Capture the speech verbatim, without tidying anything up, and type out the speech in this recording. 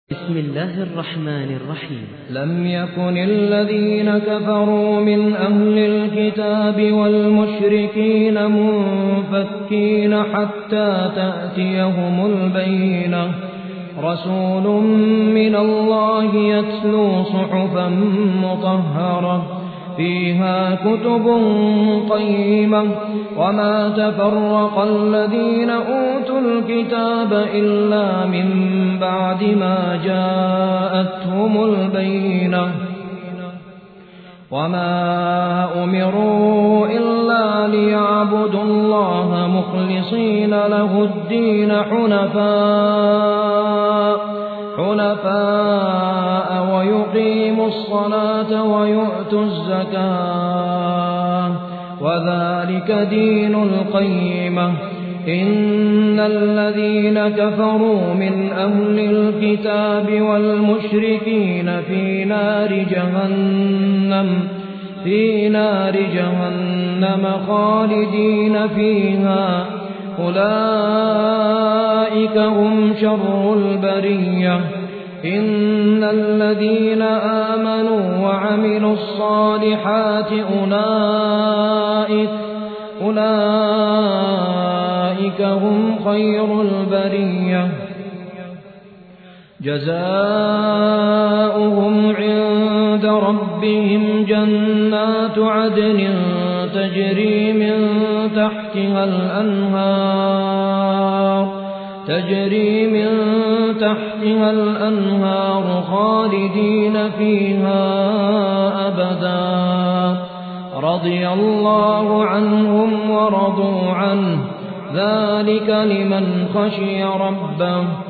بسم الله الرحمن الرحيم. لم يكن الذين كفروا من أهل الكتاب والمشركين منفكين حتى تأتيهم البينة رسول من الله يتلو صحفا مطهرة فيها كتب قيمة وما تفرق الذين أوتوا الكتاب إلا من بعد ما جاءتهم البينة وما أمروا إلا ليعبدوا الله مخلصين له الدين حنفاء حنفاء ويقيموا الصلاة ويؤتوا الزكاة وذلك دين القيمة. إن الذين كفروا من أهل الكتاب والمشركين في نار جهنم في نار جهنم خالدين فيها أولئك هم شر البرية. إن الذين آمنوا وعملوا الصالحات أولئك أولئك هم خير البرية جزاؤهم عند ربهم جنات عدن تجري من تحتها الأنهار تجري من تحتها الأنهار خالدين فيها أبدا رضي الله عنهم ورضوا عنه ذلك لمن خشي ربه.